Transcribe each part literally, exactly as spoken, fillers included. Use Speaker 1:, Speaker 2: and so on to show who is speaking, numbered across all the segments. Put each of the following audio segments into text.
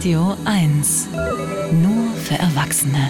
Speaker 1: Radio eins. Nur für Erwachsene.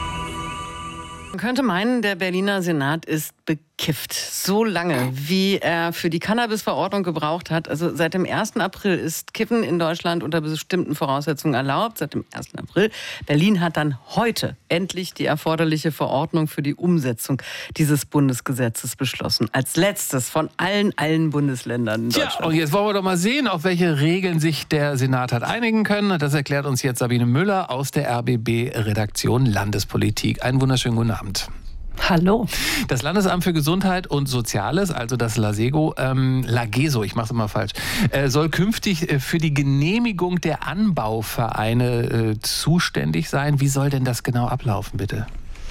Speaker 2: Man könnte meinen, der Berliner Senat ist bekifft. So lange, wie er für die Cannabis-Verordnung gebraucht hat. Also seit dem ersten April ist Kiffen in Deutschland unter bestimmten Voraussetzungen erlaubt. Seit dem ersten April. Berlin hat dann heute endlich die erforderliche Verordnung für die Umsetzung dieses Bundesgesetzes beschlossen. Als letztes von allen, allen Bundesländern in Deutschland.
Speaker 3: Ja, und jetzt wollen wir doch mal sehen, auf welche Regeln sich der Senat hat einigen können. Das erklärt uns jetzt Sabine Müller aus der R B B-Redaktion Landespolitik. Einen wunderschönen guten Abend.
Speaker 4: Hallo.
Speaker 3: Das Landesamt für Gesundheit und Soziales, also das LASEGO, ähm, LAGESO, ich mache es immer falsch, äh, soll künftig äh, für die Genehmigung der Anbauvereine äh, zuständig sein. Wie soll denn das genau ablaufen, bitte?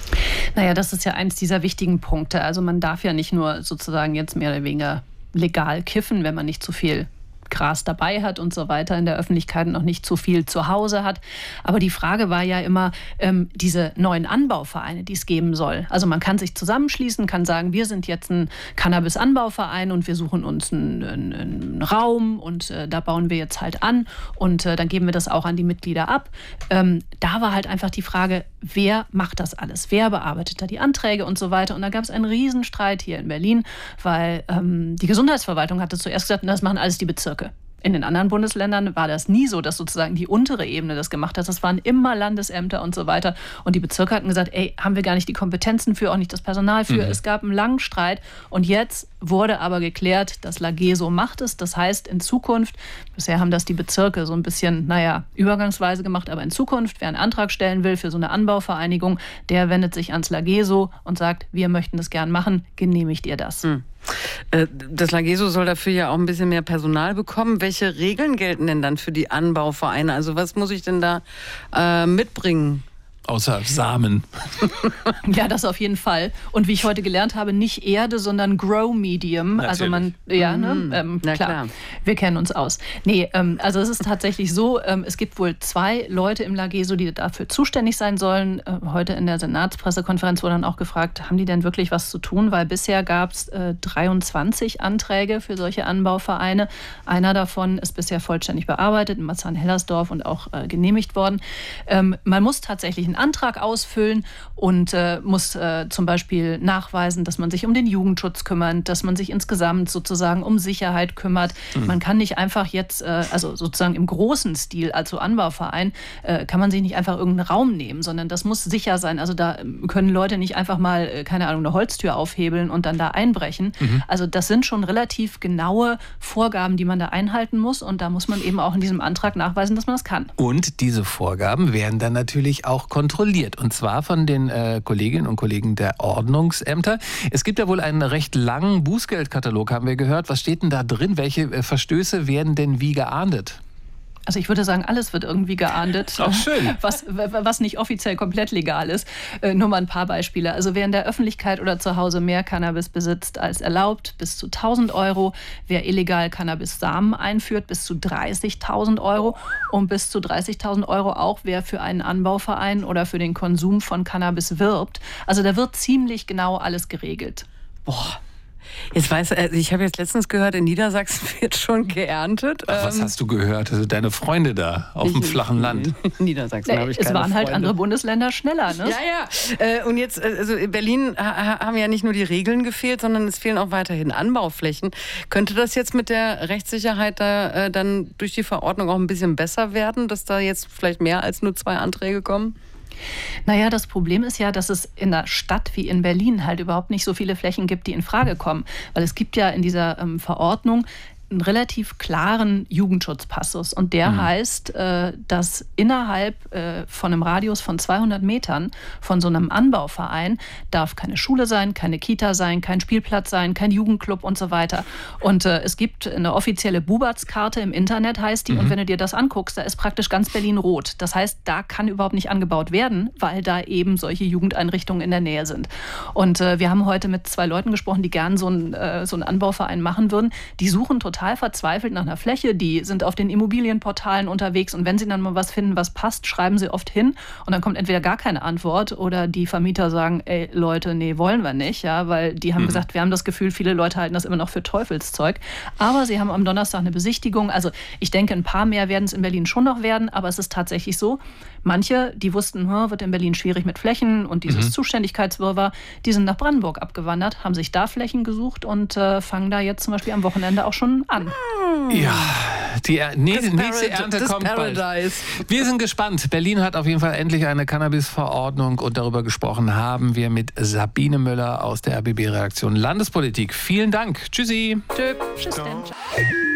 Speaker 4: Naja, das ist ja eins dieser wichtigen Punkte. Also man darf ja nicht nur sozusagen jetzt mehr oder weniger legal kiffen, wenn man nicht zu viel Gras dabei hat und so weiter, in der Öffentlichkeit noch nicht zu viel zu Hause hat. Aber die Frage war ja immer, ähm, diese neuen Anbauvereine, die es geben soll. Also man kann sich zusammenschließen, kann sagen, wir sind jetzt ein Cannabis-Anbauverein und wir suchen uns einen, einen, einen Raum und äh, da bauen wir jetzt halt an und äh, dann geben wir das auch an die Mitglieder ab. Ähm, da war halt einfach die Frage, wer macht das alles? Wer bearbeitet da die Anträge und so weiter? Und da gab es einen Riesenstreit hier in Berlin, weil ähm, die Gesundheitsverwaltung hatte zuerst gesagt, das machen alles die Bezirke. In den anderen Bundesländern war das nie so, dass sozusagen die untere Ebene das gemacht hat. Das waren immer Landesämter und so weiter. Und die Bezirke hatten gesagt, ey, haben wir gar nicht die Kompetenzen für, auch nicht das Personal für. Mhm. Es gab einen langen Streit. Und jetzt wurde aber geklärt, das LAGESO macht es. Das heißt, in Zukunft, bisher haben das die Bezirke so ein bisschen, naja, übergangsweise gemacht, aber in Zukunft, wer einen Antrag stellen will für so eine Anbauvereinigung, der wendet sich ans LAGESO und sagt, wir möchten das gern machen, genehmigt ihr das. Mhm.
Speaker 2: Das LAGESO soll dafür ja auch ein bisschen mehr Personal bekommen. Welche Regeln gelten denn dann für die Anbauvereine? Also was muss ich denn da äh, mitbringen?
Speaker 3: Außer Samen.
Speaker 4: Ja, das auf jeden Fall. Und wie ich heute gelernt habe, nicht Erde, sondern Grow Medium. Natürlich. Also man, ja, ne?
Speaker 2: Mhm.
Speaker 4: Ähm,
Speaker 2: Na
Speaker 4: klar.
Speaker 2: klar,
Speaker 4: wir kennen uns aus. Nee, ähm, also es ist tatsächlich so, ähm, es gibt wohl zwei Leute im LAGESO, die dafür zuständig sein sollen. Äh, heute in der Senatspressekonferenz wurde dann auch gefragt, haben die denn wirklich was zu tun? Weil bisher gab es äh, dreiundzwanzig Anträge für solche Anbauvereine. Einer davon ist bisher vollständig bearbeitet, in Marzahn-Hellersdorf und auch äh, genehmigt worden. Ähm, man muss tatsächlich einen Antrag ausfüllen und äh, muss äh, zum Beispiel nachweisen, dass man sich um den Jugendschutz kümmert, dass man sich insgesamt sozusagen um Sicherheit kümmert. Mhm. Man kann nicht einfach jetzt, äh, also sozusagen im großen Stil, also Anbauverein, äh, kann man sich nicht einfach irgendeinen Raum nehmen, sondern das muss sicher sein. Also da können Leute nicht einfach mal, äh, keine Ahnung, eine Holztür aufhebeln und dann da einbrechen. Mhm. Also das sind schon relativ genaue Vorgaben, die man da einhalten muss und da muss man eben auch in diesem Antrag nachweisen, dass man das kann.
Speaker 3: Und diese Vorgaben werden dann natürlich auch kontrolliert. Und zwar von den äh, Kolleginnen und Kollegen der Ordnungsämter. Es gibt ja wohl einen recht langen Bußgeldkatalog, haben wir gehört. Was steht denn da drin? Welche äh, Verstöße werden denn wie geahndet?
Speaker 4: Also ich würde sagen, alles wird irgendwie geahndet,
Speaker 3: Ach, schön.
Speaker 4: Was, was nicht offiziell komplett legal ist. Äh, nur mal ein paar Beispiele. Also wer in der Öffentlichkeit oder zu Hause mehr Cannabis besitzt als erlaubt, bis zu tausend Euro. Wer illegal Cannabis-Samen einführt, bis zu dreißigtausend Euro. Und bis zu dreißigtausend Euro auch, wer für einen Anbauverein oder für den Konsum von Cannabis wirbt. Also da wird ziemlich genau alles geregelt.
Speaker 2: Boah. Jetzt weiß, ich habe jetzt letztens gehört, in Niedersachsen wird schon geerntet.
Speaker 3: Ach, was hast du gehört? Also deine Freunde da auf dem flachen Land.
Speaker 2: In Niedersachsen habe ich keine
Speaker 4: Es waren halt
Speaker 2: Freunde.
Speaker 4: andere Bundesländer schneller, ne?
Speaker 2: Ja, ja. Und jetzt, also in Berlin haben ja nicht nur die Regeln gefehlt, sondern es fehlen auch weiterhin Anbauflächen. Könnte das jetzt mit der Rechtssicherheit da dann durch die Verordnung auch ein bisschen besser werden, dass da jetzt vielleicht mehr als nur zwei Anträge kommen?
Speaker 4: Naja, das Problem ist ja, dass es in einer Stadt wie in Berlin halt überhaupt nicht so viele Flächen gibt, die in Frage kommen. Weil es gibt ja in dieser ähm, Verordnung einen relativ klaren Jugendschutzpassus. Und der mhm. heißt, äh, dass innerhalb äh, von einem Radius von zweihundert Metern von so einem Anbauverein darf keine Schule sein, keine Kita sein, kein Spielplatz sein, kein Jugendclub und so weiter. Und äh, es gibt eine offizielle Bubatz-Karte im Internet, heißt die. Mhm. Und wenn du dir das anguckst, da ist praktisch ganz Berlin rot. Das heißt, da kann überhaupt nicht angebaut werden, weil da eben solche Jugendeinrichtungen in der Nähe sind. Und äh, wir haben heute mit zwei Leuten gesprochen, die gern so einen, äh, so einen Anbauverein machen würden. Die suchen total total verzweifelt nach einer Fläche. Die sind auf den Immobilienportalen unterwegs und wenn sie dann mal was finden, was passt, schreiben sie oft hin und dann kommt entweder gar keine Antwort oder die Vermieter sagen, ey Leute, nee, wollen wir nicht, ja, weil die haben mhm. gesagt, wir haben das Gefühl, viele Leute halten das immer noch für Teufelszeug. Aber sie haben am Donnerstag eine Besichtigung. Also ich denke, ein paar mehr werden es in Berlin schon noch werden, aber es ist tatsächlich so, manche, die wussten, wird in Berlin schwierig mit Flächen und dieses mhm. Zuständigkeitswirrwarr, die sind nach Brandenburg abgewandert, haben sich da Flächen gesucht und äh, fangen da jetzt zum Beispiel am Wochenende auch schon an.
Speaker 3: Ja, die er- nee,
Speaker 2: Das
Speaker 3: nächste
Speaker 2: Parad-
Speaker 3: Ernte
Speaker 2: das
Speaker 3: kommt bald.
Speaker 2: Paradise.
Speaker 3: Wir sind gespannt. Berlin hat auf jeden Fall endlich eine Cannabis-Verordnung und darüber gesprochen haben wir mit Sabine Müller aus der R B B-Redaktion Landespolitik. Vielen Dank. Tschüssi.
Speaker 4: Tschüss, denn. Ciao.